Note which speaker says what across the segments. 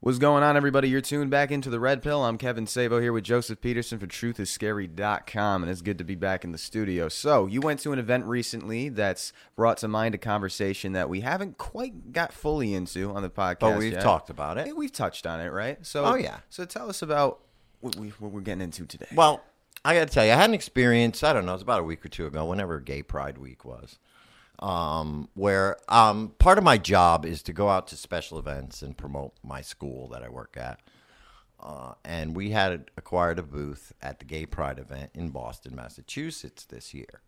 Speaker 1: What's going on, everybody? You're tuned back into the Red Pill. I'm Kevin Sabo here with Joseph Peterson for TruthIsScary.com, and it's good to be back in the studio. So, you went to an event recently that's brought to mind a conversation that we haven't quite got fully into on the podcast.
Speaker 2: But we've talked about it.
Speaker 1: Yeah, we've touched on it, right? So,
Speaker 2: Oh, yeah.
Speaker 1: So tell us about what we're getting into today.
Speaker 2: Well, I got to tell you, I had an experience, I don't know, it was about a week or two ago, whenever Gay Pride Week was, where part of my job is to go out to special events and promote my school that I work at. And we had acquired a booth at the Gay Pride event in Boston, Massachusetts this year.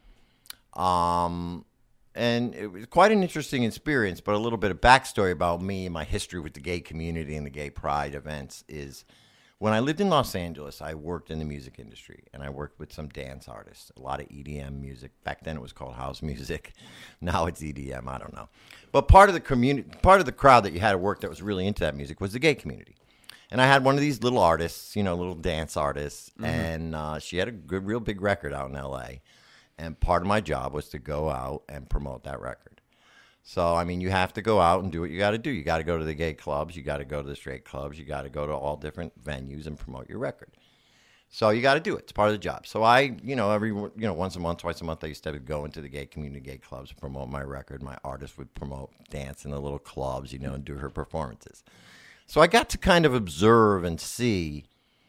Speaker 2: And it was quite an interesting experience, but a little bit of backstory about me and my history with the gay community and the Gay Pride events is when I lived in Los Angeles, I worked in the music industry, and I worked with some dance artists, a lot of EDM music. Back then it was called house music. Now it's EDM, I don't know. But part of the community, part of the crowd that you had to work that was really into that music was the gay community. And I had one of these little artists, little dance artists, and she had a good, real big record out in L.A., and part of my job was to go out and promote that record. So, I mean, you have to go out and do what you got to do. You got to go to the gay clubs. You got to go to the straight clubs. You got to go to all different venues and promote your record. So you got to do it. It's part of the job. So I, once a month, twice a month, I used to go into the gay community, gay clubs, promote my record. My artist would promote dance in the little clubs, and do her performances. So I got to kind of observe and see,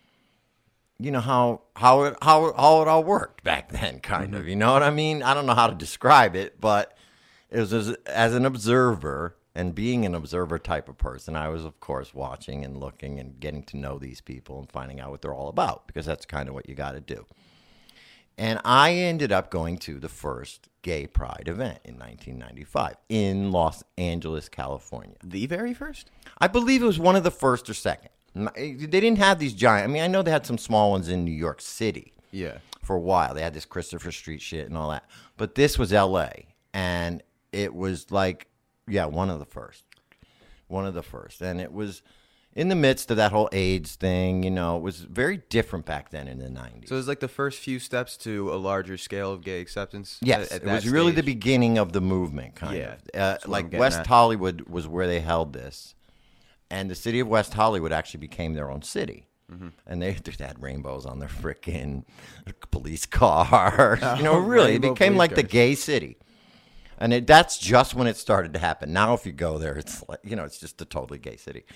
Speaker 2: how it all worked back then, kind of. You know what I mean? I don't know how to describe it, but it was as an observer and being an observer type of person, I was, of course, watching and looking and getting to know these people and finding out what they're all about, because that's kind of what you got to do. And I ended up going to the first Gay Pride event in 1995 in Los Angeles, California.
Speaker 1: The very first?
Speaker 2: I believe it was one of the first or second. They didn't have these giant. I mean, I know they had some small ones in New York City.
Speaker 1: Yeah.
Speaker 2: For a while. They had this Christopher Street shit and all that. But this was L.A., and it was like, one of the first. One of the first. And it was in the midst of that whole AIDS thing, it was very different back then in the 90s.
Speaker 1: So it was like the first few steps to a larger scale of gay acceptance?
Speaker 2: Yes, it was really the beginning of the movement, kind of. Like West Hollywood was where they held this. And the city of West Hollywood actually became their own city. Mm-hmm. And they had rainbows on their frickin' police cars. Really, it became like the gay city. And that's just when it started to happen. Now, if you go there, it's like, it's just a totally gay city.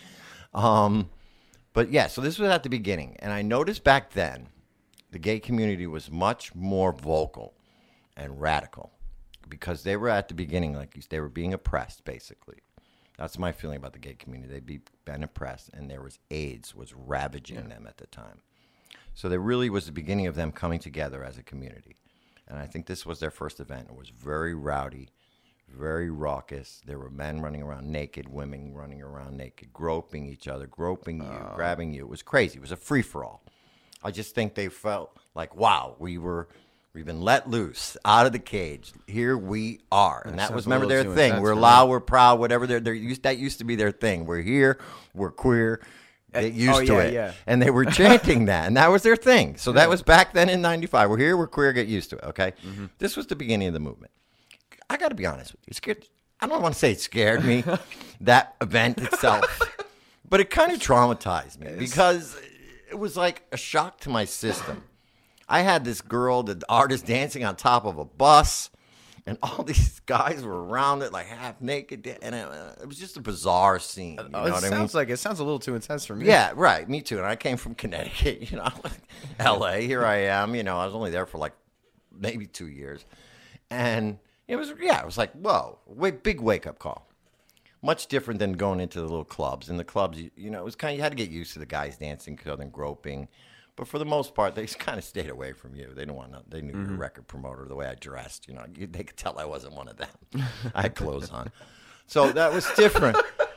Speaker 2: But yeah, so this was at the beginning. And I noticed back then, the gay community was much more vocal and radical because they were at the beginning, they were being oppressed, basically. That's my feeling about the gay community. They'd been oppressed, and AIDS was ravaging them at the time. So there really was the beginning of them coming together as a community. And I think this was their first event. It was very rowdy, very raucous. There were men running around naked, women running around naked, groping each other, groping you, grabbing you. It was crazy. It was a free-for-all. I just think they felt like, wow, we've been let loose out of the cage. Here we are. And that was, remember, their thing. We're loud, we're proud, whatever. That used to be their thing. We're here, we're queer. Get used to it. Yeah. And they were chanting that, and that was their thing. So that was back then in 95. We're here, we're queer, get used to it, okay? Mm-hmm. This was the beginning of the movement. I got to be honest with you. I don't want to say it scared me, that event itself, but it kind of traumatized me because it was like a shock to my system. I had this girl, the artist, dancing on top of a bus, and all these guys were around it, like half naked, and it was just a bizarre scene. You know what I mean?
Speaker 1: It sounds a little too intense for me.
Speaker 2: Yeah, right. Me too. And I came from Connecticut, L.A. Here I am. I was only there for like maybe 2 years, and it was like, whoa, big wake up call. Much different than going into the little clubs. In the clubs, it was kind of, you had to get used to the guys dancing and groping. But for the most part, they kind of stayed away from you. They didn't want to. They knew your record promoter, the way I dressed. They could tell I wasn't one of them. I had clothes on, so that was different.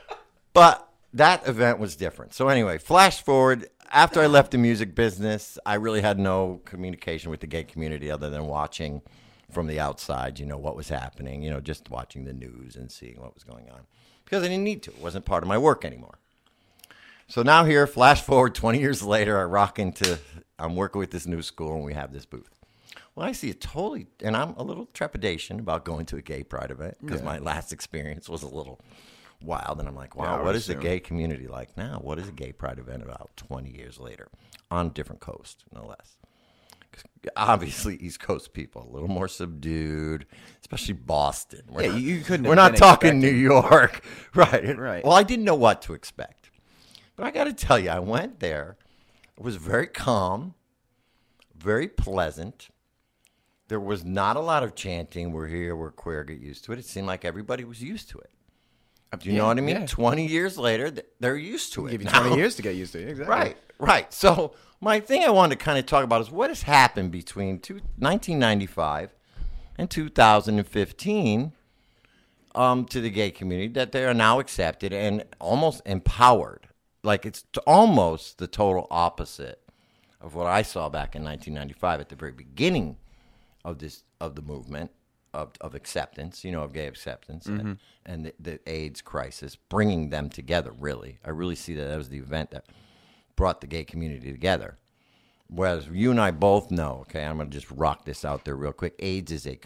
Speaker 2: But that event was different. So anyway, flash forward. After I left the music business, I really had no communication with the gay community other than watching from the outside. What was happening. Just watching the news and seeing what was going on because I didn't need to. It wasn't part of my work anymore. So now here, flash forward 20 years later, I'm working with this new school, and we have this booth. Well, I see and I'm a little trepidation about going to a gay pride event because my last experience was a little wild. And I'm like, wow, what is the gay community like now? What is a gay pride event about 20 years later on a different coast, no less? Obviously, East Coast people, a little more subdued, especially Boston.
Speaker 1: You couldn't.
Speaker 2: We're not talking New York. Right.
Speaker 1: Right.
Speaker 2: Well, I didn't know what to expect. But I got to tell you, I went there. It was very calm, very pleasant. There was not a lot of chanting. We're here, we're queer, get used to it. It seemed like everybody was used to it. Do you know what I mean? Yeah. 20 years later, they're used to it.
Speaker 1: Give you 20 years to get used to it. Exactly.
Speaker 2: Right. So my thing I wanted to kind of talk about is what has happened between 1995 and 2015 to the gay community that they are now accepted and almost empowered. Like it's almost the total opposite of what I saw back in 1995 at the very beginning of the movement of acceptance, of gay acceptance and the AIDS crisis, bringing them together, really. I really see that was the event that brought the gay community together. Whereas you and I both know, okay, I'm going to just rock this out there real quick, AIDS is a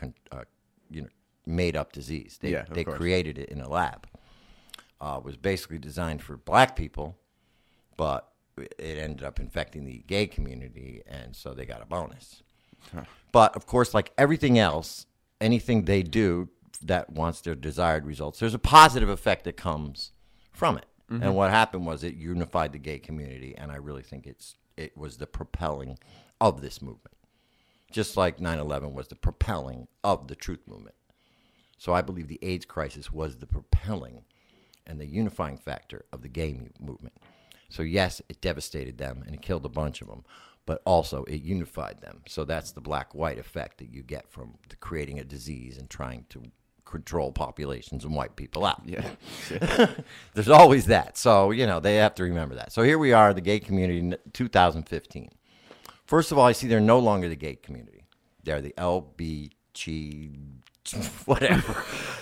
Speaker 2: made-up disease. They created it in a lab. It was basically designed for black people, but it ended up infecting the gay community, and so they got a bonus. Huh. But, of course, like everything else, anything they do that wants their desired results, there's a positive effect that comes from it. Mm-hmm. And what happened was it unified the gay community, and I really think it was the propelling of this movement. Just like 9/11 was the propelling of the truth movement. So I believe the AIDS crisis was the propelling and the unifying factor of the gay movement. So yes, it devastated them and it killed a bunch of them, but also it unified them. So that's the black-white effect that you get from creating a disease and trying to control populations and wipe people out.
Speaker 1: Yeah.
Speaker 2: There's always that. So, they have to remember that. So here we are, the gay community in 2015. First of all, I see they're no longer the gay community. They're the LBG, whatever,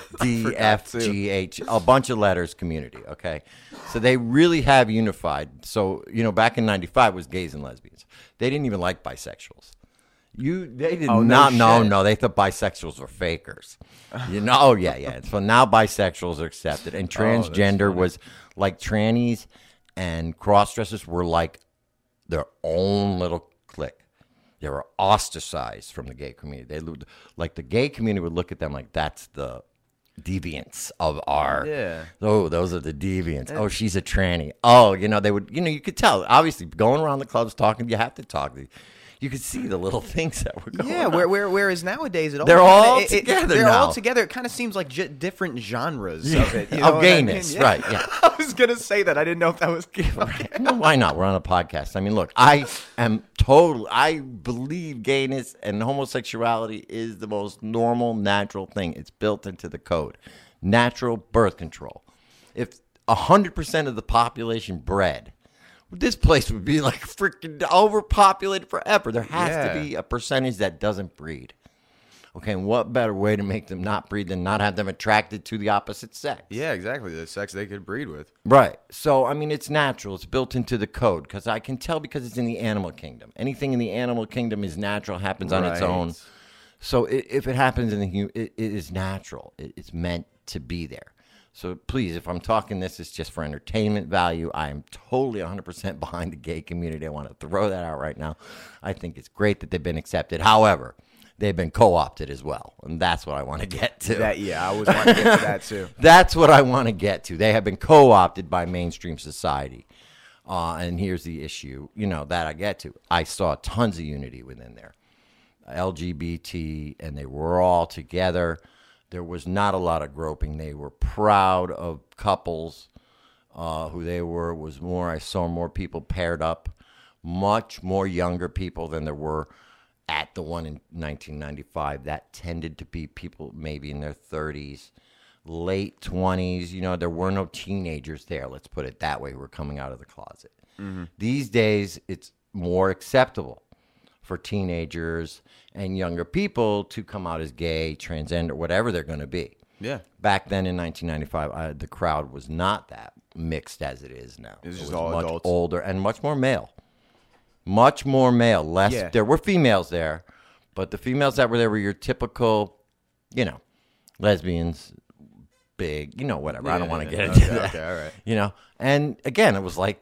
Speaker 2: DFGH, a bunch of letters community, okay? So they really have unified. So, back in 95 was gays and lesbians. They didn't even like bisexuals. They did not. No. They thought bisexuals were fakers. Yeah. So now bisexuals are accepted, and transgender was like trannies and cross-dressers were like their own little clique. They were ostracized from the gay community. The gay community would look at them like that's the deviants of our.
Speaker 1: Yeah.
Speaker 2: Oh, those are the deviants. Oh, she's a tranny. Oh, they would. You could tell. Obviously, going around the clubs talking, you have to talk. You could see the little things that were going on.
Speaker 1: Yeah, whereas nowadays
Speaker 2: they're all together.
Speaker 1: They're all together. It kind of seems like different genres of it.
Speaker 2: Of gayness, right? Yeah.
Speaker 1: I was gonna say that. I didn't know if that was
Speaker 2: right. No, why not? We're on a podcast. I mean, look, I believe gayness and homosexuality is the most normal, natural thing. It's built into the code. Natural birth control. If 100% of the population bred, this place would be like freaking overpopulated forever. There has to be a percentage that doesn't breed. Okay, and what better way to make them not breed than not have them attracted to the opposite sex?
Speaker 1: Yeah, exactly. The sex they could breed with.
Speaker 2: Right. So, I mean, it's natural. It's built into the code because I can tell because it's in the animal kingdom. Anything in the animal kingdom is natural, happens on its own. So if it happens in the human, it is natural. It's meant to be there. So please, if I'm talking this, it's just for entertainment value. I am totally 100% behind the gay community. I want to throw that out right now. I think it's great that they've been accepted. However, they've been co-opted as well, and that's what I want to get to.
Speaker 1: I always want to get to that too.
Speaker 2: That's what I want to get to. They have been co-opted by mainstream society, and here's the issue, that I get to. I saw tons of unity within there. LGBT, and they were all together. There was not a lot of groping. They were proud of couples who they were. Was more. I saw more people paired up, much more younger people than there were at the one in 1995. That tended to be people maybe in their 30s, late 20s. There were no teenagers there. Let's put it that way. Who were coming out of the closet. Mm-hmm. These days, it's more acceptable for teenagers and younger people to come out as gay, transgender, whatever they're going to be.
Speaker 1: Yeah.
Speaker 2: Back then in 1995, the crowd was not that mixed as it is now.
Speaker 1: It was just
Speaker 2: all
Speaker 1: much
Speaker 2: adults. Older and much more male. Much more male. Less. Yeah. There were females there, but the females that were there were your typical, lesbians, big, whatever. I don't want to get into that.
Speaker 1: Okay, all right.
Speaker 2: And again, it was like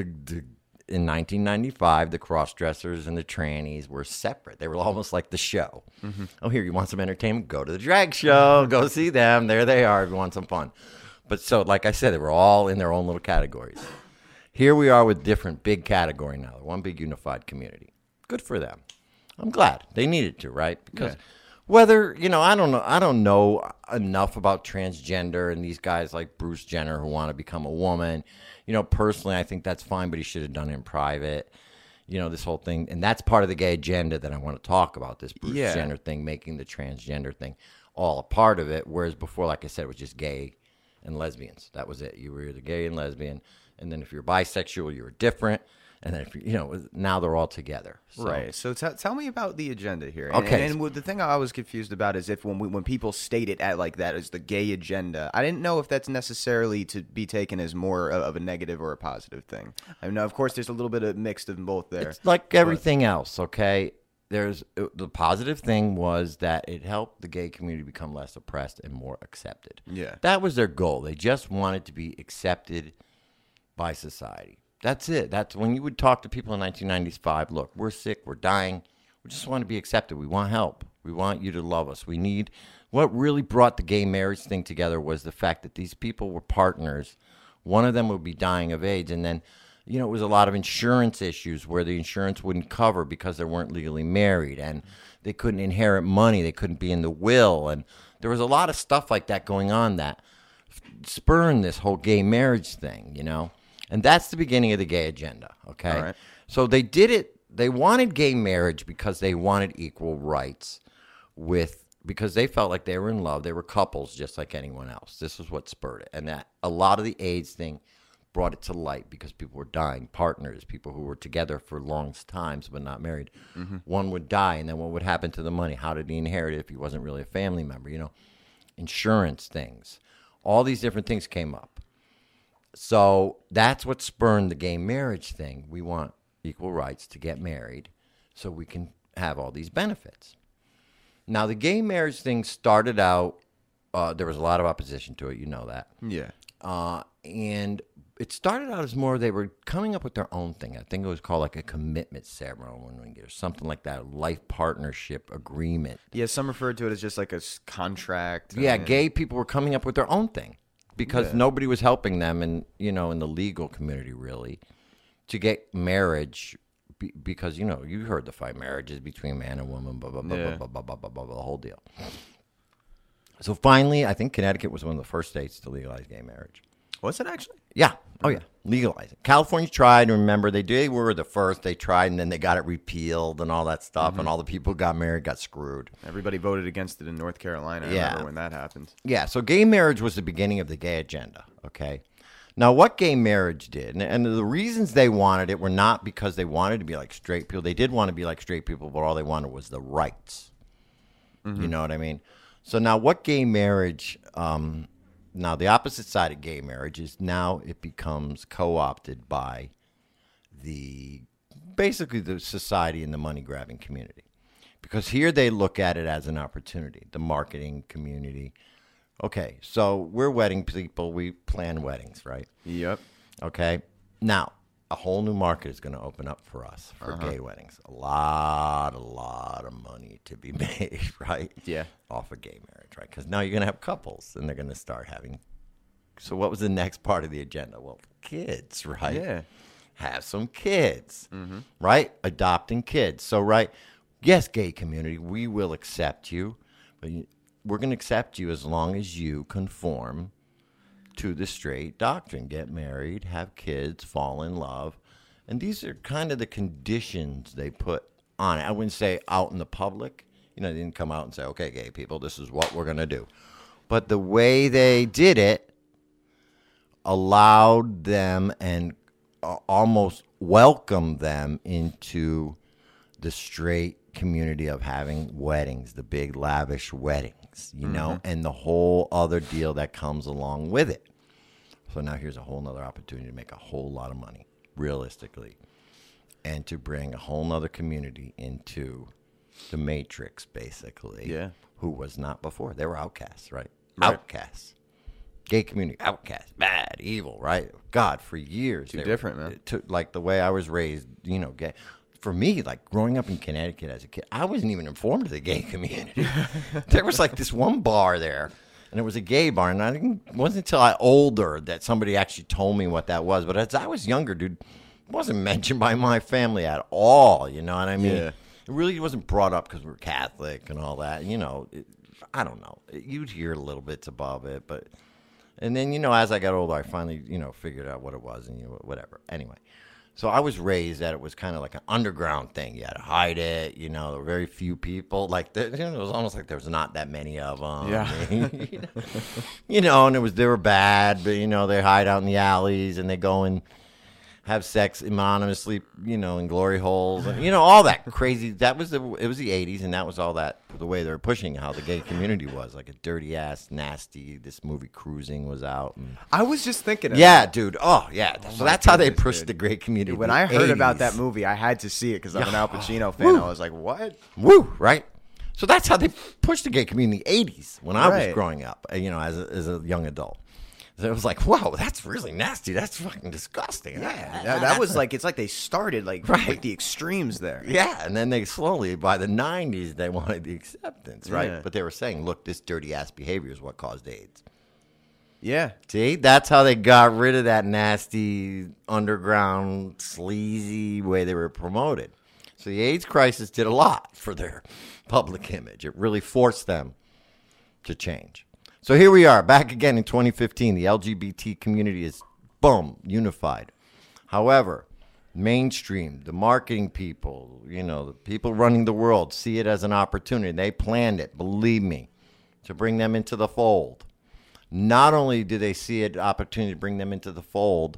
Speaker 2: in 1995, the cross-dressers and the trannies were separate. They were almost like the show. Mm-hmm. Oh, here, you want some entertainment? Go to the drag show. Go see them. There they are if you want some fun. But so, like I said, they were all in their own little categories. Here we are with different big category now. One big unified community. Good for them. I'm glad. They needed to, right? Because whether, I don't know enough about transgender and these guys like Bruce Jenner who want to become a woman. Personally, I think that's fine, but he should have done it in private. This whole thing. And that's part of the gay agenda that I want to talk about, this Bruce Jenner thing, making the transgender thing all a part of it. Whereas before, like I said, it was just gay and lesbians. That was it. You were either gay and lesbian. And then if you're bisexual, you were different. And then if now they're all together. So.
Speaker 1: Right. So tell me about the agenda here.
Speaker 2: Okay.
Speaker 1: And the thing I was confused about is if when people state it like that as the gay agenda, I didn't know if that's necessarily to be taken as more of a negative or a positive thing. I mean, of course, there's a little bit of mixed in both there.
Speaker 2: It's like everything else. Okay. The positive thing was that it helped the gay community become less oppressed and more accepted.
Speaker 1: Yeah.
Speaker 2: That was their goal. They just wanted to be accepted by society. That's it. That's when you would talk to people in 1995. Look, we're sick. We're dying. We just want to be accepted. We want help. We want you to love us. What really brought the gay marriage thing together was the fact that these people were partners. One of them would be dying of AIDS, and then it was a lot of insurance issues where the insurance wouldn't cover because they weren't legally married, and they couldn't inherit money. They couldn't be in the will, and there was a lot of stuff like that going on that spurned this whole gay marriage thing, And that's the beginning of the gay agenda, okay?
Speaker 1: All right.
Speaker 2: So they did it. They wanted gay marriage because they wanted equal rights because they felt like they were in love. They were couples just like anyone else. This was what spurred it. And that a lot of the AIDS thing brought it to light because people were dying, partners, people who were together for long times but not married. Mm-hmm. One would die, and then what would happen to the money? How did he inherit it if he wasn't really a family member? Insurance things. All these different things came up. So that's what spurned the gay marriage thing. We want equal rights to get married so we can have all these benefits. Now, the gay marriage thing started out, there was a lot of opposition to it, you know that.
Speaker 1: Yeah.
Speaker 2: And it started out as more they were coming up with their own thing. I think it was called like a commitment ceremony or something like that, a life partnership agreement.
Speaker 1: Yeah, some referred to it as just like a contract.
Speaker 2: Yeah, gay people were coming up with their own thing because nobody was helping them in the legal community really to get marriage because, you heard the fight, marriages between man and woman, blah, blah, blah, blah, blah, blah, blah, blah, the whole deal. So finally, I think Connecticut was one of the first states to legalize gay marriage.
Speaker 1: Was it actually?
Speaker 2: Yeah. Oh, yeah. Legalize it. California tried. Remember, they were the first. They tried, and then they got it repealed and all that stuff, and all the people who got married got screwed.
Speaker 1: Everybody voted against it in North Carolina. I remember when that happened.
Speaker 2: Yeah, so gay marriage was the beginning of the gay agenda, okay? Now, what gay marriage did, and the reasons they wanted it were not because they wanted to be like straight people. They did want to be like straight people, but all they wanted was the rights. Mm-hmm. You know what I mean? So now what gay marriage... Now, the opposite side of gay marriage is now it becomes co-opted by basically the society and the money-grabbing community. Because here they look at it as an opportunity, the marketing community. Okay, so we're wedding people. We plan weddings, right?
Speaker 1: Yep.
Speaker 2: Okay. Now, a whole new market is going to open up for us for gay weddings. A lot of money to be made, right?
Speaker 1: Yeah.
Speaker 2: Off of gay marriage, right? Because now you're going to have couples, and they're going to start having. So what was the next part of the agenda? Well, kids, right?
Speaker 1: Yeah.
Speaker 2: Have some kids, right? Adopting kids. So, right, yes, gay community, we will accept you, but we're going to accept you as long as you conform to the straight doctrine. Get married, have kids, fall in love. And these are kind of the conditions they put on it. I wouldn't say out in the public. They didn't come out and say, okay, gay people, this is what we're going to do. But the way they did it allowed them and almost welcomed them into the straight community of having weddings, the big lavish weddings, and the whole other deal that comes along with it. So now here's a whole nother opportunity to make a whole lot of money, realistically, and to bring a whole nother community into the matrix, basically, who was not before. They were outcasts, right? Outcasts. Gay community, outcast, bad, evil, right? God, for years.
Speaker 1: Too different, man.
Speaker 2: Like the way I was raised, gay. For me, like growing up in Connecticut as a kid, I wasn't even informed of the gay community. There was like this one bar there, and it was a gay bar, and it wasn't until I older that somebody actually told me what that was. But as I was younger, dude, it wasn't mentioned by my family at all. You know what I mean?
Speaker 1: Yeah.
Speaker 2: It really wasn't brought up because we were Catholic and all that. I don't know. You'd hear little bits above it, but and then as I got older, I finally figured out what it was and whatever. Anyway. So I was raised that it was kind of like an underground thing. You had to hide it. There were very few people. Like it was almost like there was not that many of them.
Speaker 1: Yeah.
Speaker 2: And they were bad, but they hide out in the alleys and they go and have sex anonymously, in glory holes, and all that crazy. It was the '80s, and that was all that the way they were pushing how the gay community was, like a dirty ass, nasty. This movie Cruising was out. And,
Speaker 1: I was just thinking of
Speaker 2: that. Dude. Oh yeah. So that's how they pushed the gay community.
Speaker 1: Dude, when I heard about that movie, I had to see it because I'm an Al Pacino fan. I was like, what?
Speaker 2: Woo, right? So that's how they pushed the gay community in the '80s when I was growing up, as a young adult. So it was like, whoa, that's really nasty. That's fucking disgusting.
Speaker 1: Yeah, that was like, it's like they started like with the extremes there.
Speaker 2: Yeah, and then they slowly, by the '90s, they wanted the acceptance, right?
Speaker 1: Yeah.
Speaker 2: But they were saying, look, this dirty ass behavior is what caused AIDS.
Speaker 1: Yeah.
Speaker 2: See, that's how they got rid of that nasty, underground, sleazy way they were promoted. So the AIDS crisis did a lot for their public image. It really forced them to change. So here we are, back again in 2015. The LGBT community is, boom, unified. However, mainstream, the marketing people, the people running the world see it as an opportunity. They planned it, believe me, to bring them into the fold. Not only do they see an opportunity to bring them into the fold,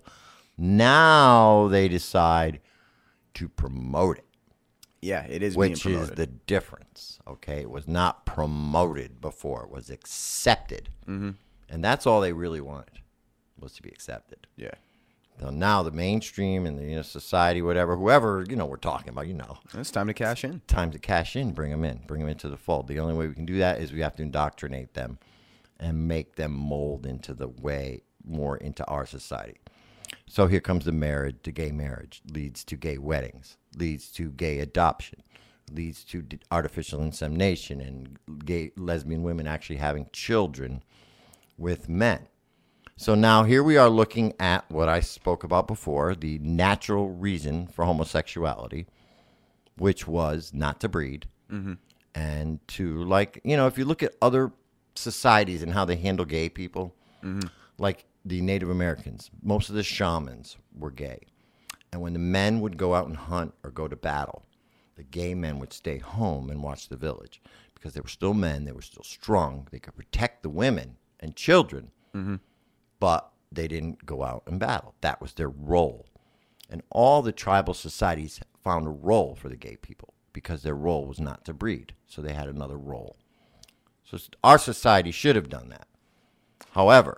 Speaker 2: now they decide to promote it.
Speaker 1: Yeah, it is
Speaker 2: which
Speaker 1: being promoted.
Speaker 2: Is the difference, okay? It was not promoted before. It was accepted. Mm-hmm. And that's all they really wanted, was to be accepted.
Speaker 1: Yeah.
Speaker 2: So now the mainstream and the society, whatever, whoever, we're talking about,
Speaker 1: It's time to cash in.
Speaker 2: Time to cash in, bring them into the fold. The only way we can do that is we have to indoctrinate them and make them mold into the way more into our society. So here comes the marriage. The gay marriage leads to gay weddings, leads to gay adoption, leads to artificial insemination and gay lesbian women actually having children with men. So now here we are looking at what I spoke about before, the natural reason for homosexuality, which was not to breed. Mm-hmm. And to if you look at other societies and how they handle gay people, mm-hmm. like the Native Americans, most of the shamans were gay. And when the men would go out and hunt or go to battle, the gay men would stay home and watch the village because they were still men, they were still strong, they could protect the women and children, mm-hmm. but they didn't go out and battle. That was their role. And all the tribal societies found a role for the gay people because their role was not to breed. So they had another role. So our society should have done that. However,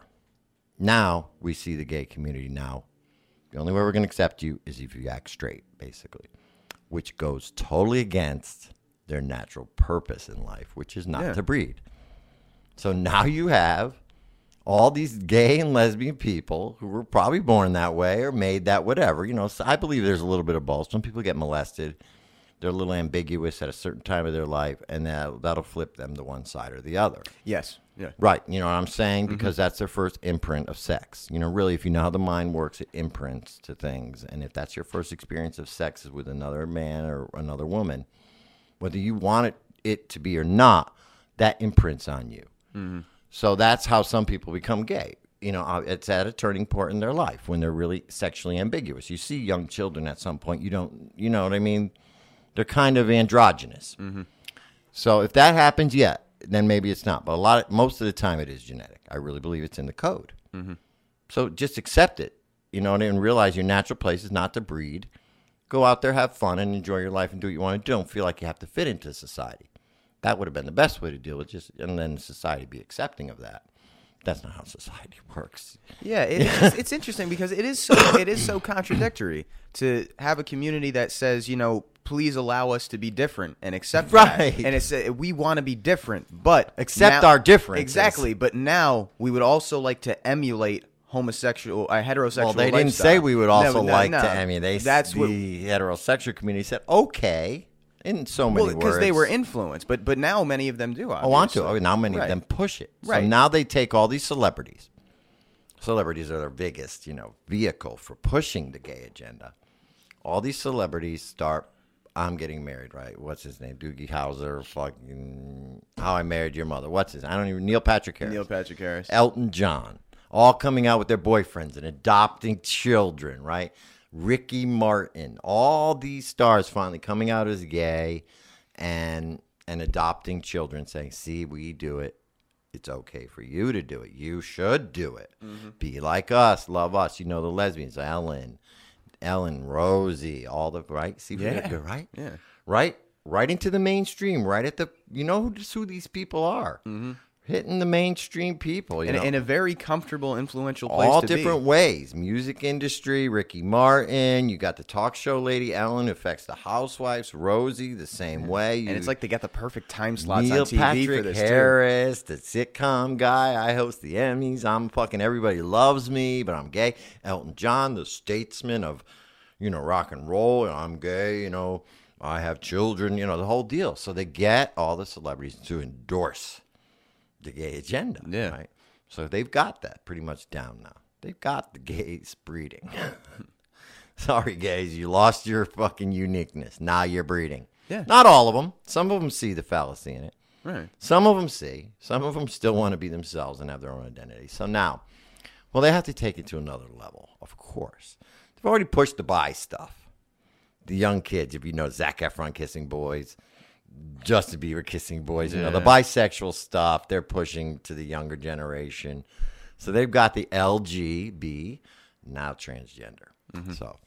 Speaker 2: now we see the gay community now. The only way we're going to accept you is if you act straight, basically, which goes totally against their natural purpose in life, which is not to breed. So now you have all these gay and lesbian people who were probably born that way or made that whatever. So I believe there's a little bit of both. Some people get molested. They're a little ambiguous at a certain time of their life, and that'll flip them to one side or the other.
Speaker 1: Yes. Yeah.
Speaker 2: Right. You know what I'm saying? Because that's their first imprint of sex. Really, if you know how the mind works, it imprints to things. And if that's your first experience of sex is with another man or another woman, whether you want it to be or not, that imprints on you. Mm-hmm. So that's how some people become gay. It's at a turning point in their life when they're really sexually ambiguous. You see young children at some point, you know what I mean? They're kind of androgynous. Mm-hmm. So if that happens, then maybe it's not. But most of the time it is genetic. I really believe it's in the code. Mm-hmm. So just accept it, and realize your natural place is not to breed. Go out there, have fun, and enjoy your life and do what you want to do. Don't feel like you have to fit into society. That would have been the best way to deal with and then society be accepting of that. That's not how society works.
Speaker 1: Yeah, it's interesting because it is so contradictory to have a community that says, please allow us to be different and accept that. And it's we want to be different, but
Speaker 2: accept our differences.
Speaker 1: Exactly, but now we would also like to emulate heterosexual
Speaker 2: Well, they
Speaker 1: lifestyle.
Speaker 2: didn't say we would also to emulate.
Speaker 1: That's
Speaker 2: the heterosexual community said, okay, in so many words.
Speaker 1: Because they were influenced, but now many of them do, obviously.
Speaker 2: Want to. Now many of them push it.
Speaker 1: Right.
Speaker 2: So now they take all these celebrities. Celebrities are their biggest, vehicle for pushing the gay agenda. All these celebrities start, I'm getting married, right? What's his name? Doogie Howser, fucking How I Married Your Mother. What's his? Neil Patrick Harris. Elton John. All coming out with their boyfriends and adopting children, right? Ricky Martin. All these stars finally coming out as gay and adopting children, saying, see, we do it. It's okay for you to do it. You should do it. Mm-hmm. Be like us. Love us. The lesbians. Ellen, Rosie, all the, right? See, right?
Speaker 1: Yeah.
Speaker 2: Right into the mainstream, right at the, who these people are. Mm-hmm. Hitting the mainstream people,
Speaker 1: in a very comfortable, influential place
Speaker 2: all
Speaker 1: to
Speaker 2: different
Speaker 1: be.
Speaker 2: ways. Music industry, Ricky Martin. You got the talk show lady Ellen, who affects the housewives. Rosie, the same way.
Speaker 1: And it's like they got the perfect time slots
Speaker 2: Neil
Speaker 1: on TV
Speaker 2: Patrick
Speaker 1: for this
Speaker 2: Harris, the sitcom guy. I host the Emmys. I'm fucking everybody loves me, but I'm gay. Elton John, the statesman of, rock and roll. I'm gay. I have children. The whole deal. So they get all the celebrities to endorse the gay agenda, right? So they've got that pretty much down now. They've got the gays breeding. Sorry, gays, you lost your fucking uniqueness. Now you're breeding.
Speaker 1: Yeah.
Speaker 2: Not all of them. Some of them see the fallacy in it.
Speaker 1: Right.
Speaker 2: Some of them see. Some of them still want to be themselves and have their own identity. So now, they have to take it to another level, of course. They've already pushed the bi stuff. The young kids, if you know, Zac Efron kissing boys, Justin Bieber kissing boys, the bisexual stuff, they're pushing to the younger generation. So they've got the LGB, now transgender. Mm-hmm. So,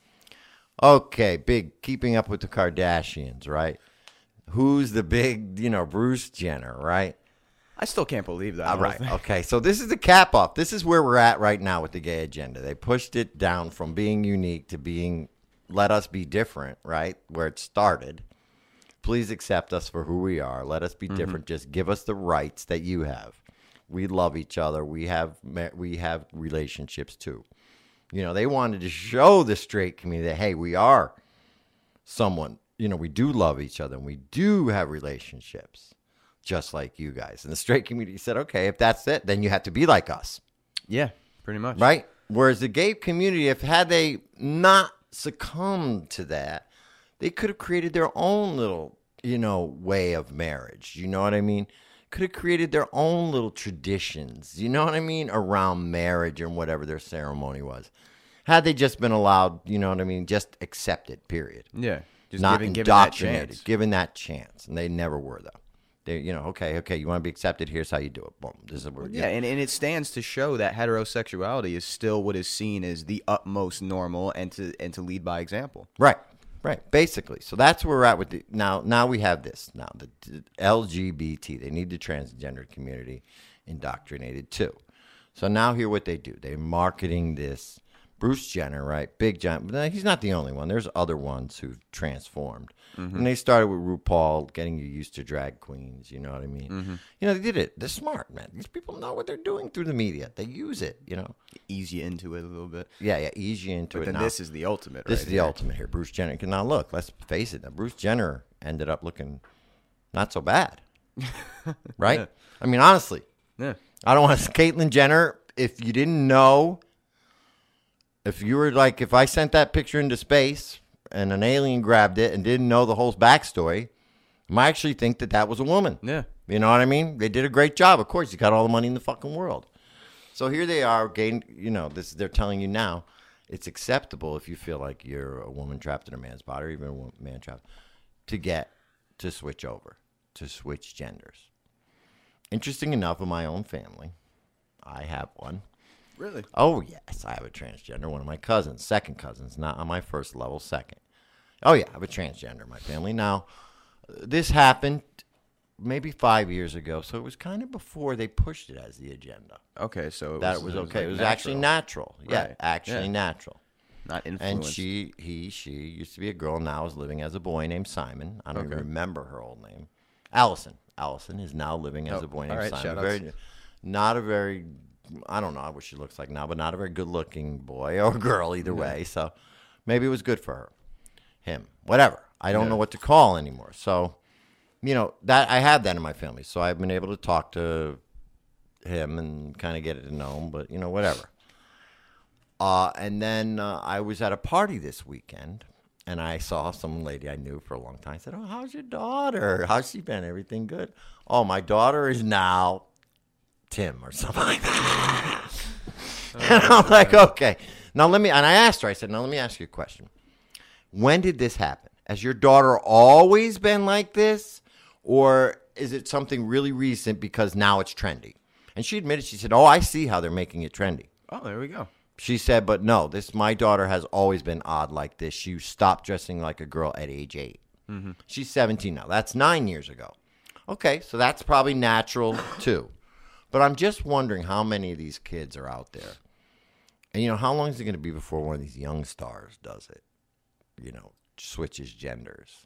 Speaker 2: okay, big, keeping up with the Kardashians, right? Who's the big, Bruce Jenner, right?
Speaker 1: I still can't believe that.
Speaker 2: Right, okay, so this is the cap off. This is where we're at right now with the gay agenda. They pushed it down from being unique to being, let us be different, right? Where it started. Please accept us for who we are. Let us be different. Just give us the rights that you have. We love each other. We have relationships too. They wanted to show the straight community that, hey, we are someone. We do love each other and we do have relationships just like you guys. And the straight community said, okay, if that's it, then you have to be like us.
Speaker 1: Yeah, pretty much.
Speaker 2: Right? Whereas the gay community, had they not succumbed to that, they could have created their own little, way of marriage. You know what I mean? Could have created their own little traditions, around marriage and whatever their ceremony was. Had they just been allowed, just accepted, period.
Speaker 1: Yeah. Just
Speaker 2: not
Speaker 1: given
Speaker 2: indoctrinated, given that chance. And they never were, though. They, okay, you want to be accepted, here's how you do it. Boom. This is where,
Speaker 1: and it stands to show that heterosexuality is still what is seen as the utmost normal and to lead by example.
Speaker 2: Right, basically. So that's where we're at with the now we have this. Now the LGBT, they need the transgender community indoctrinated too. So now hear what they do. They're marketing this Bruce Jenner, right? Big giant. But he's not the only one. There's other ones who've transformed. Mm-hmm. And they started with RuPaul, getting you used to drag queens. You know what I mean? Mm-hmm. They did it. They're smart, man. These people know what they're doing through the media. They use it,
Speaker 1: Ease you into it a little bit.
Speaker 2: Yeah, ease you into it.
Speaker 1: But then this is the ultimate,
Speaker 2: This is the ultimate here. Bruce Jenner. Now, look, let's face it. Now, Bruce Jenner ended up looking not so bad. Right? Yeah. I mean, honestly.
Speaker 1: Yeah.
Speaker 2: I don't want to... Caitlyn Jenner, if you didn't know... If you were like, if I sent that picture into space and an alien grabbed it and didn't know the whole backstory, I might actually think that was a woman.
Speaker 1: Yeah.
Speaker 2: You know what I mean? They did a great job. Of course, you got all the money in the fucking world. So here they are, they're telling you now, it's acceptable if you feel like you're a woman trapped in a man's body or even a man trapped to switch over, to switch genders. Interesting enough, in my own family, I have one.
Speaker 1: Really?
Speaker 2: Oh, yes. I have a transgender. One of my cousins, second cousins, not on my first level, second. Oh, yeah. I have a transgender in my family. Now, this happened maybe 5 years ago. So it was kind of before they pushed it as the agenda.
Speaker 1: Okay, so
Speaker 2: it was okay. Like it was actually natural. Right. Yeah, actually natural.
Speaker 1: Not influenced.
Speaker 2: And she used to be a girl, now is living as a boy named Simon. I don't even remember her old name. Allison. Allison is now living as a boy named Simon. Not a very, I don't know what she looks like now, but not a very good-looking boy or girl either way. So maybe it was good for her. Him. Whatever. I don't know what to call anymore. So, that I have that in my family. So I've been able to talk to him and kind of get to know him, but, whatever. And then I was at a party this weekend, and I saw some lady I knew for a long time. I said, "Oh, how's your daughter? How's she been? Everything good?" "Oh, my daughter is now Tim," or something like that. And I'm like, okay. Now and I asked her, I said, "Now let me ask you a question. When did this happen? Has your daughter always been like this? Or is it something really recent because now it's trendy?" And she admitted, she said, "Oh, I see how they're making it trendy."
Speaker 1: Oh, there we go.
Speaker 2: She said, "But no, my daughter has always been odd like this. She stopped dressing like a girl at age 8. Mm-hmm. She's 17 now. That's 9 years ago." Okay, so that's probably natural too. But I'm just wondering how many of these kids are out there. And, how long is it going to be before one of these young stars does it? Switches genders.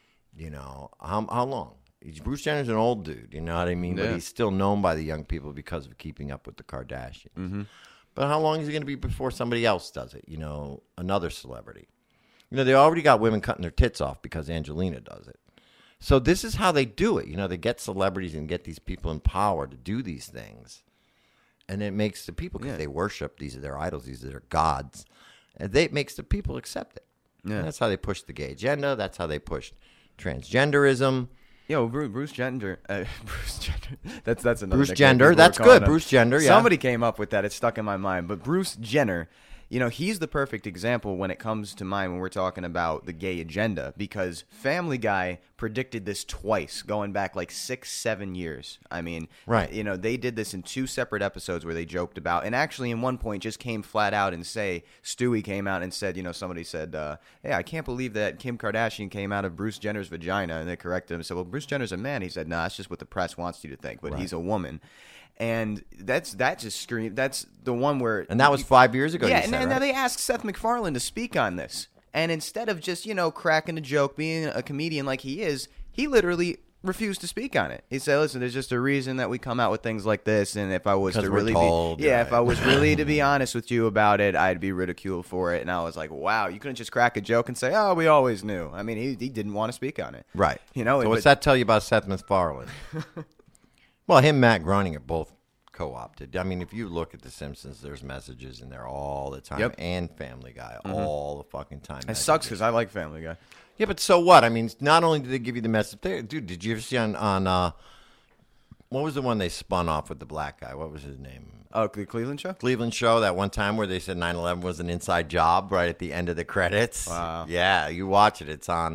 Speaker 2: How long? Bruce Jenner's an old dude, you know what I mean? Yeah. But he's still known by the young people because of Keeping Up with the Kardashians. Mm-hmm. But how long is it going to be before somebody else does it? Another celebrity. They already got women cutting their tits off because Angelina does it. So this is how they do it. They get celebrities and get these people in power to do these things. And it makes the people, because they worship, these are their idols, these are their gods. And it makes the people accept it. Yeah. And that's how they push the gay agenda. That's how they pushed transgenderism.
Speaker 1: Bruce Jenner. Bruce Jenner. That's another.
Speaker 2: Bruce Jenner. That's good. Bruce Jenner. Yeah.
Speaker 1: Somebody came up with that. It's stuck in my mind. But Bruce Jenner, he's the perfect example when it comes to mind when we're talking about the gay agenda, because Family Guy predicted this twice, going back like 6-7 years. I mean,
Speaker 2: right.
Speaker 1: They did this in 2 separate episodes where they joked about, and actually in one point just came flat out and Stewie came out and said, somebody said, "Hey, I can't believe that Kim Kardashian came out of Bruce Jenner's vagina," and they corrected him and said, "Well, Bruce Jenner's a man." He said, "Nah, it's just what the press wants you to think, but he's a woman." And that just screamed. That's the one where,
Speaker 2: and that was 5 years ago.
Speaker 1: Yeah, and now they asked Seth MacFarlane to speak on this, and instead of just cracking a joke, being a comedian like he is, he literally refused to speak on it. He said, "Listen, there's just a reason that we come out with things like this, and if I was to really if I was really to be honest with you about it, I'd be ridiculed for it." And I was like, "Wow, you couldn't just crack a joke and say, 'Oh, we always knew.'" I mean, he didn't want to speak on it,
Speaker 2: right? So what's that tell you about Seth MacFarlane? Well, him and Matt Groening are both co-opted. I mean, if you look at The Simpsons, there's messages in there all the time, and Family Guy all the fucking time.
Speaker 1: It sucks because I like Family Guy.
Speaker 2: Yeah, but so what? I mean, not only do they give you the message, dude, did you ever see on what was the one they spun off with the black guy? What was his name?
Speaker 1: Oh, the Cleveland Show?
Speaker 2: Cleveland Show, that one time where they said 9/11 was an inside job right at the end of the credits.
Speaker 1: Wow.
Speaker 2: Yeah, you watch it. It's on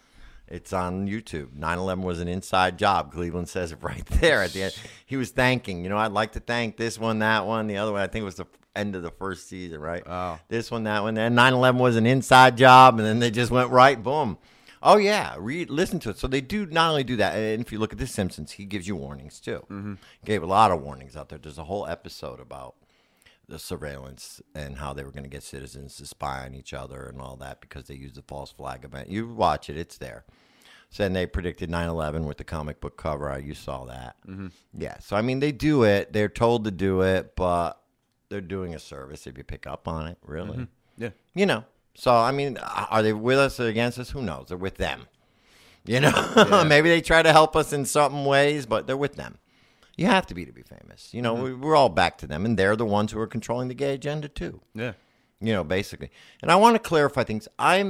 Speaker 2: YouTube. 9/11 was an inside job. Cleveland says it right there at the end. He was thanking, I'd like to thank this one, that one, the other one. I think it was the end of the first season, right?
Speaker 1: Oh.
Speaker 2: This one, that one. Then 9/11 was an inside job, and then they just went right, boom. Oh, yeah, listen to it. So they do not only do that, and if you look at The Simpsons, he gives you warnings, too. Mm-hmm. Gave a lot of warnings out there. There's a whole episode about the surveillance and how they were going to get citizens to spy on each other and all that because they used the false flag event. You watch it. It's there. So then they predicted 9/11 with the comic book cover. You saw that. Mm-hmm. Yeah. So, I mean, they do it. They're told to do it, but they're doing a service if you pick up on it, really.
Speaker 1: Mm-hmm. Yeah.
Speaker 2: So, I mean, are they with us or against us? Who knows? They're with them. Yeah. Maybe they try to help us in certain ways, but they're with them. You have to be famous. We're all back to them, and they're the ones who are controlling the gay agenda, too.
Speaker 1: Yeah.
Speaker 2: Basically. And I want to clarify things.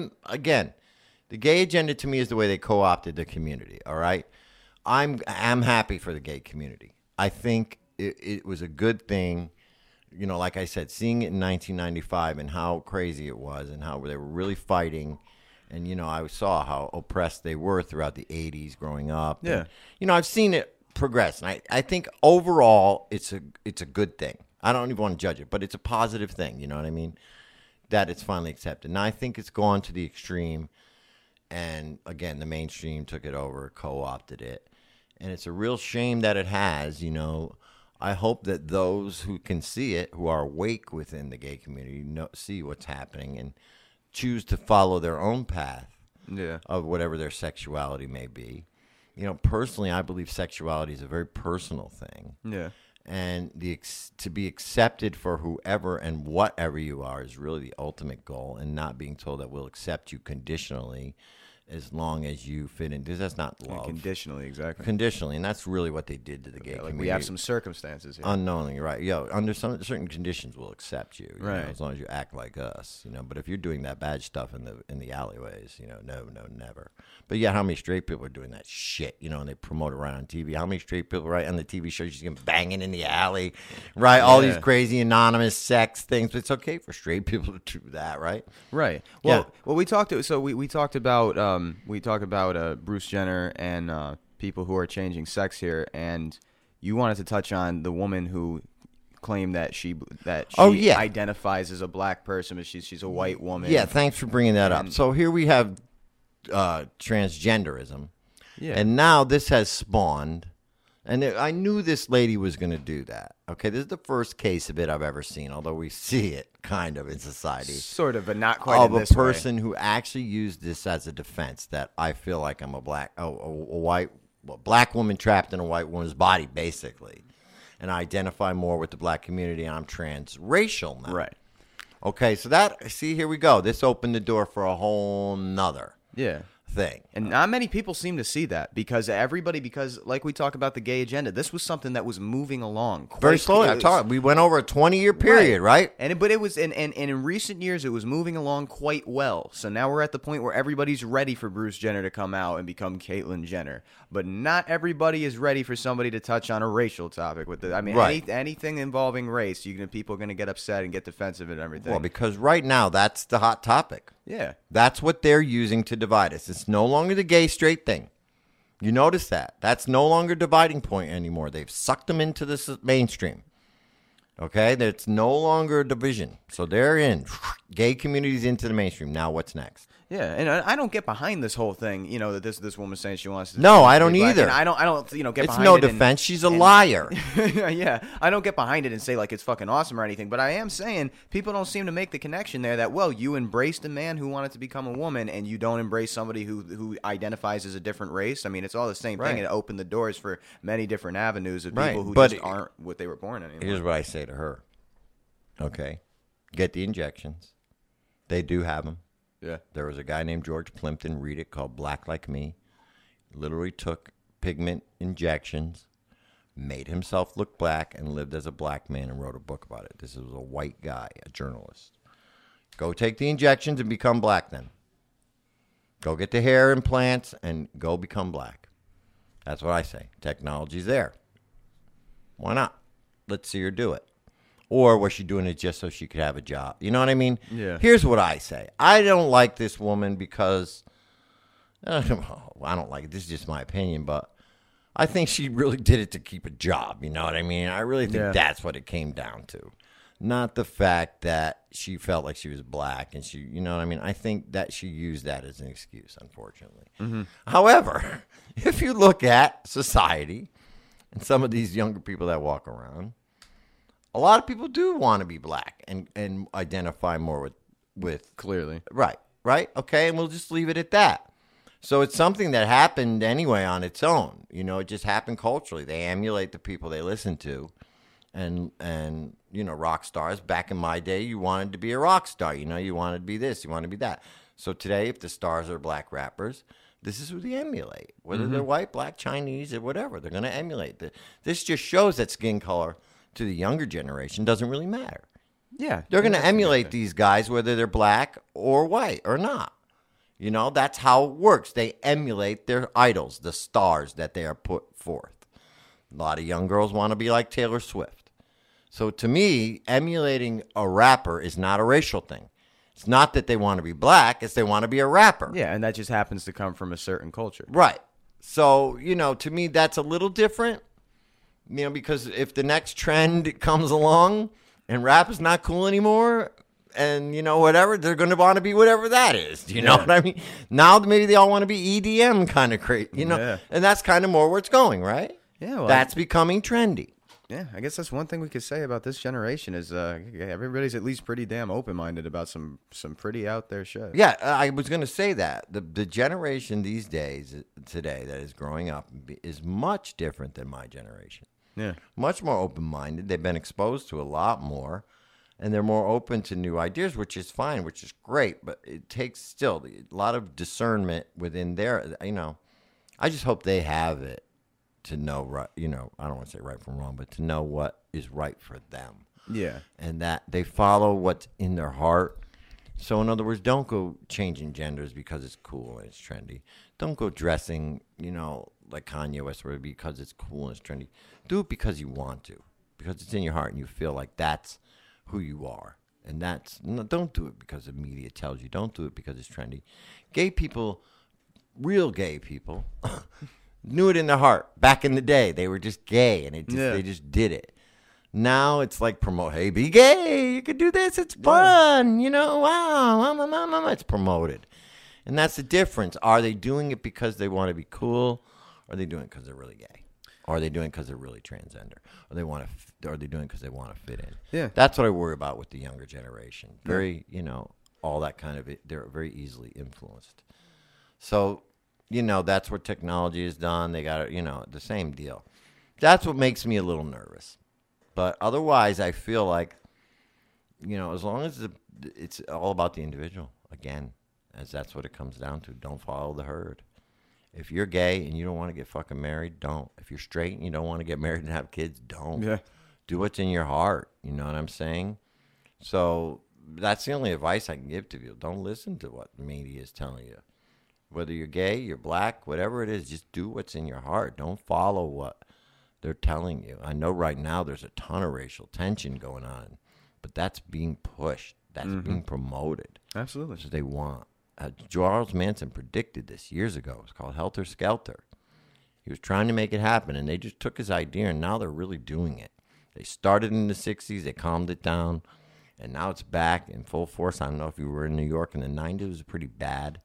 Speaker 2: The gay agenda to me is the way they co-opted the community, all right? I'm happy for the gay community. I think it was a good thing, like I said, seeing it in 1995 and how crazy it was and how they were really fighting. And, I saw how oppressed they were throughout the 80s growing up.
Speaker 1: Yeah.
Speaker 2: And, I've seen it progress. And I think overall it's a good thing. I don't even want to judge it, but it's a positive thing, you know what I mean? That it's finally accepted. And I think it's gone to the extreme. And, again, the mainstream took it over, co-opted it. And it's a real shame that it has, you know. I hope that those who can see it, who are awake within the gay community, see what's happening and choose to follow their own path of whatever their sexuality may be. You know, personally, I believe sexuality is a very personal thing.
Speaker 1: Yeah.
Speaker 2: And to be accepted for whoever and whatever you are is really the ultimate goal, and not being told that we'll accept you conditionally as long as you fit in. That's not love.
Speaker 1: Yeah, conditionally, exactly.
Speaker 2: Conditionally, and that's really what they did to the gay community.
Speaker 1: We have some circumstances here.
Speaker 2: Unknowingly, right. Yo, under certain conditions, we'll accept you,
Speaker 1: right.
Speaker 2: know, as long as you act like us, you know. But if you're doing that bad stuff in the alleyways, you know, no, never. But yeah, how many straight people are doing that shit, you know, and they promote it right on TV? How many straight people right on the TV shows you see them banging in the alley, right? All these crazy anonymous sex things. But it's okay for straight people to do that, right?
Speaker 1: Right. Well, we talked about Bruce Jenner and people who are changing sex here, and you wanted to touch on the woman who claimed that she identifies as a black person, but she's a white woman.
Speaker 2: Yeah, thanks for bringing that up. So here we have transgenderism, and now this has spawned. And I knew this lady was going to do that. Okay, this is the first case of it I've ever seen, although we see it kind of in society.
Speaker 1: Sort of, but not quite in this
Speaker 2: way. Of a person who actually used this as a defense, that I feel like I'm a black woman trapped in a white woman's body, basically. And I identify more with the black community, and I'm transracial now. Right. Okay, so here we go. This opened the door for a whole nother thing.
Speaker 1: And not many people seem to see that, because like we talk about the gay agenda, this was something that was moving along
Speaker 2: very slowly. We went over a 20-year period, right?
Speaker 1: But it was, and in recent years, it was moving along quite well. So now we're at the point where everybody's ready for Bruce Jenner to come out and become Caitlyn Jenner. But not everybody is ready for somebody to touch on a racial topic with it. I mean, anything involving race, people are going to get upset and get defensive and everything.
Speaker 2: Well, because right now that's the hot topic.
Speaker 1: Yeah.
Speaker 2: That's what they're using to divide us. It's no longer the gay straight thing. You notice that. That's no longer a dividing point anymore. They've sucked them into the mainstream. Okay? It's no longer a division. So they're in. Gay communities into the mainstream. Now what's next?
Speaker 1: Yeah, and I don't get behind this whole thing, you know, that this woman's saying she wants to.
Speaker 2: No, I don't either.
Speaker 1: I don't, get behind it.
Speaker 2: It's no defense. She's a liar.
Speaker 1: Yeah, I don't get behind it and say, like, it's fucking awesome or anything, but I am saying people don't seem to make the connection there that, well, you embraced a man who wanted to become a woman, and you don't embrace somebody who identifies as a different race. I mean, it's all the same thing. It opened the doors for many different avenues of people who just aren't what they were born anymore.
Speaker 2: Here's what I say to her. Okay, get the injections. They do have them.
Speaker 1: Yeah.
Speaker 2: There was a guy named George Plimpton, read it, called Black Like Me. Literally took pigment injections, made himself look black, and lived as a black man and wrote a book about it. This was a white guy, a journalist. Go take the injections and become black then. Go get the hair implants and go become black. That's what I say. Technology's there. Why not? Let's see her do it. Or was she doing it just so she could have a job? You know what I mean?
Speaker 1: Yeah.
Speaker 2: Here's what I say. I don't like this woman because, I don't like it. This is just my opinion, but I think she really did it to keep a job. You know what I mean? I really think that's what it came down to. Not the fact that she felt like she was black and she, you know what I mean? I think that she used that as an excuse, unfortunately. Mm-hmm. However, if you look at society and some of these younger people that walk around, a lot of people do want to be black and identify more with
Speaker 1: clearly.
Speaker 2: Right. Okay, and we'll just leave it at that. So it's something that happened anyway on its own. You know, it just happened culturally. They emulate the people they listen to. And you know, rock stars, back in my day, you wanted to be a rock star. You know, you wanted to be this, you wanted to be that. So today, if the stars are black rappers, this is who they emulate. Whether they're white, black, Chinese, or whatever, they're going to emulate. This just shows that skin color to the younger generation doesn't really matter.
Speaker 1: Yeah.
Speaker 2: They're going to emulate these guys whether they're black or white or not. You know, that's how it works. They emulate their idols, the stars that they are put forth. A lot of young girls want to be like Taylor Swift. So to me, emulating a rapper is not a racial thing. It's not that they want to be black, it's they want to be a rapper.
Speaker 1: Yeah, and that just happens to come from a certain culture.
Speaker 2: Right. So, you know, to me, that's a little different. You know, because if the next trend comes along and rap is not cool anymore, and whatever, they're going to want to be whatever that is. Do you know what I mean? Now maybe they all want to be EDM kind of crazy, and that's kind of more where it's going, right?
Speaker 1: Yeah, well,
Speaker 2: that's becoming trendy.
Speaker 1: Yeah, I guess that's one thing we could say about this generation is everybody's at least pretty damn open-minded about some pretty out there shit.
Speaker 2: Yeah, I was going to say that. The generation these days, today, that is growing up is much different than my generation.
Speaker 1: Yeah.
Speaker 2: Much more open-minded. They've been exposed to a lot more, and they're more open to new ideas, which is fine, which is great, but it takes still a lot of discernment within their, I just hope they have it. To know, right, I don't want to say right from wrong, but to know what is right for them.
Speaker 1: Yeah.
Speaker 2: And that they follow what's in their heart. So, in other words, don't go changing genders because it's cool and it's trendy. Don't go dressing, like Kanye West because it's cool and it's trendy. Do it because you want to, because it's in your heart and you feel like that's who you are. And don't do it because the media tells you. Don't do it because it's trendy. Gay people, real gay people, knew it in their heart. Back in the day, they were just gay, and they just did it. Now it's like hey, be gay. You can do this. It's fun. Wow. It's promoted. And that's the difference. Are they doing it because they want to be cool? Or are they doing it because they're really gay? Or are they doing it because they're really transgender? Or are they doing it because they want to fit in?
Speaker 1: Yeah.
Speaker 2: That's what I worry about with the younger generation. Very, all that kind of, they're very easily influenced. So, that's what technology has done. They got the same deal. That's what makes me a little nervous. But otherwise, I feel like, as long as it's all about the individual, again, as that's what it comes down to. Don't follow the herd. If you're gay and you don't want to get fucking married, don't. If you're straight and you don't want to get married and have kids, don't.
Speaker 1: Yeah.
Speaker 2: Do what's in your heart. You know what I'm saying? So that's the only advice I can give to you. Don't listen to what the media is telling you. Whether you're gay, you're black, whatever it is, just do what's in your heart. Don't follow what they're telling you. I know right now there's a ton of racial tension going on, but that's being pushed. That's being promoted.
Speaker 1: Absolutely.
Speaker 2: That's what they want. Charles Manson predicted this years ago. It's called Helter Skelter. He was trying to make it happen, and they just took his idea, and now they're really doing it. They started in the 60s. They calmed it down, and now it's back in full force. I don't know if you were in New York in the 90s. It was pretty bad.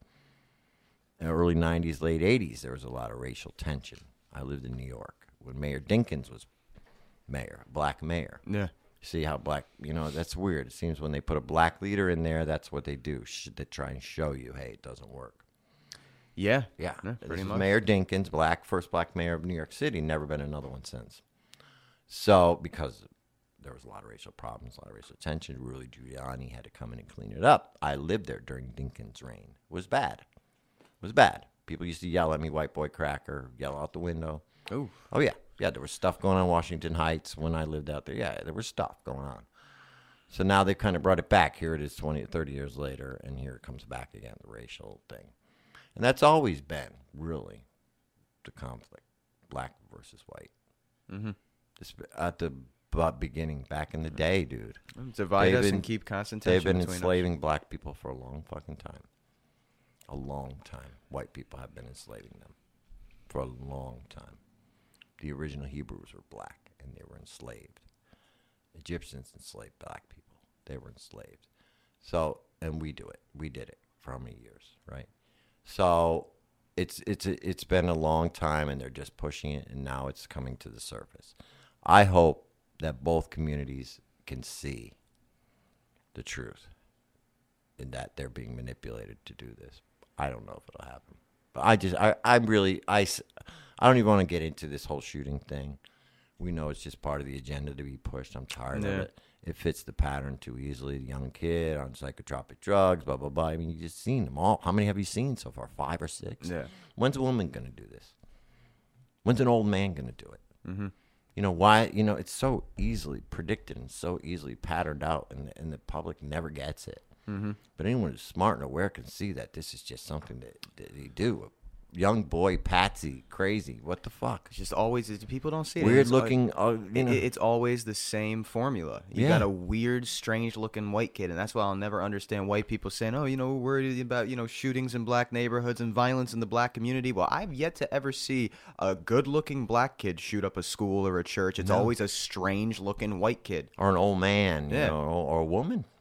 Speaker 2: In the early 90s, late 80s, there was a lot of racial tension. I lived in New York when Mayor Dinkins was mayor, black mayor.
Speaker 1: Yeah.
Speaker 2: See how black, that's weird. It seems when they put a black leader in there, that's what they do. They try and show you, hey, it doesn't work.
Speaker 1: Yeah.
Speaker 2: Yeah.
Speaker 1: Pretty much.
Speaker 2: Mayor Dinkins, first black mayor of New York City, never been another one since. So, because there was a lot of racial problems, a lot of racial tension, Rudy Giuliani had to come in and clean it up. I lived there during Dinkins' reign. It was bad. It was bad. People used to yell at me, white boy cracker, yell out the window.
Speaker 1: Ooh.
Speaker 2: Oh, yeah. Yeah, there was stuff going on in Washington Heights when I lived out there. Yeah, there was stuff going on. So now they've kind of brought it back. Here it is 20, 30 years later, and here it comes back again, the racial thing. And that's always been, really, the conflict, black versus white.
Speaker 1: Mm-hmm.
Speaker 2: At the beginning, back in the day, dude.
Speaker 1: Divide us and keep constant tension.
Speaker 2: They've been enslaving black people for a long fucking time. A long time. White people have been enslaving them for a long time. The original Hebrews were black, and they were enslaved. Egyptians enslaved black people. They were enslaved. So, and we do it. We did it for how many years, right? So, it's been a long time, and they're just pushing it, and now it's coming to the surface. I hope that both communities can see the truth and that they're being manipulated to do this. I don't know if it'll happen. But I don't even want to get into this whole shooting thing. We know it's just part of the agenda to be pushed. I'm tired of it. It fits the pattern too easily. The young kid on psychotropic drugs, blah, blah, blah. I mean, you just seen them all. How many have you seen so far? 5 or 6?
Speaker 1: Yeah.
Speaker 2: When's a woman going to do this? When's an old man going to do it?
Speaker 1: Mm-hmm.
Speaker 2: Why? It's so easily predicted and so easily patterned out, and the public never gets it.
Speaker 1: Mm-hmm.
Speaker 2: But anyone who's smart and aware can see that this is just something that they do. Young boy, patsy, crazy. What the fuck?
Speaker 1: It's just always, people don't see it.
Speaker 2: Weird looking.
Speaker 1: It's always the same formula. You got a weird, strange looking white kid, and that's why I'll never understand white people saying, "Oh, we're worried about shootings in black neighborhoods and violence in the black community." Well, I've yet to ever see a good looking black kid shoot up a school or a church. It's always a strange looking white kid
Speaker 2: or an old man, or a woman.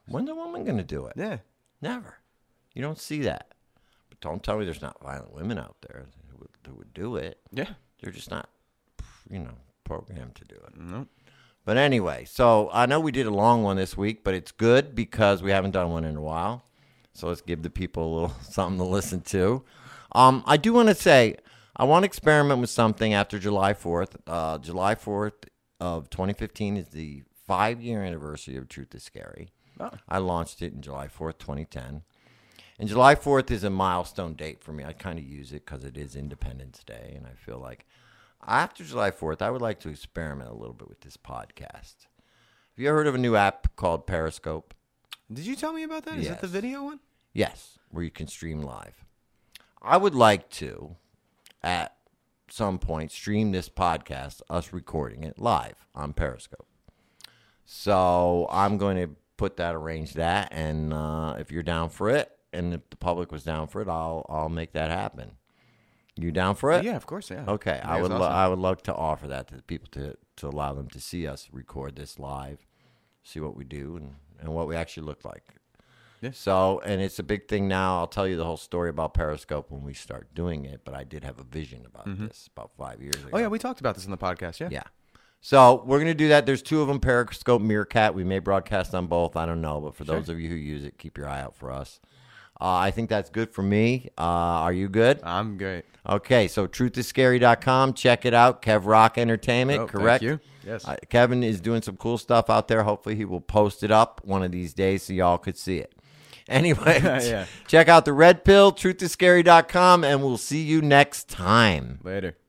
Speaker 2: When's a woman going to do it?
Speaker 1: Yeah.
Speaker 2: Never. You don't see that. But don't tell me there's not violent women out there who would do it.
Speaker 1: Yeah.
Speaker 2: They're just not, programmed to do it.
Speaker 1: Nope.
Speaker 2: But anyway, so I know we did a long one this week, but it's good because we haven't done one in a while. So let's give the people a little something to listen to. I do want to say, I want to experiment with something after July 4th. July 4th of 2015 is the 5-year anniversary of Truth is Scary. Oh. I launched it in July 4th, 2010. And July 4th is a milestone date for me. I kind of use it because it is Independence Day, and I feel like after July 4th, I would like to experiment a little bit with this podcast. Have you ever heard of a new app called Periscope?
Speaker 1: Did you tell me about that?
Speaker 2: Yes.
Speaker 1: Is that the video one?
Speaker 2: Yes, where you can stream live. I would like to, at some point, stream this podcast, us recording it live on Periscope. So I'm going to arrange that, and if you're down for it, and if the public was down for it, I'll make that happen. You down for it?
Speaker 1: Yeah, of course, yeah.
Speaker 2: Okay, I would love to offer that to the people to allow them to see us record this live, see what we do, and what we actually look like.
Speaker 1: Yeah.
Speaker 2: So, and it's a big thing now. I'll tell you the whole story about Periscope when we start doing it, but I did have a vision about this about 5 years ago.
Speaker 1: Oh, yeah, we talked about this in the podcast, yeah.
Speaker 2: Yeah. So we're going to do that. There's 2 of them, Periscope, Meerkat. We may broadcast on both. I don't know. But for those of you who use it, keep your eye out for us. I think that's good for me. Are you good?
Speaker 1: I'm great.
Speaker 2: Okay, so truthisscary.com. Check it out. Kev Rock Entertainment, correct?
Speaker 1: Thank you. Yes.
Speaker 2: Kevin is doing some cool stuff out there. Hopefully he will post it up one of these days so y'all could see it. Anyway,
Speaker 1: yeah.
Speaker 2: Check out the Red Pill, truthisscary.com, and we'll see you next time.
Speaker 1: Later.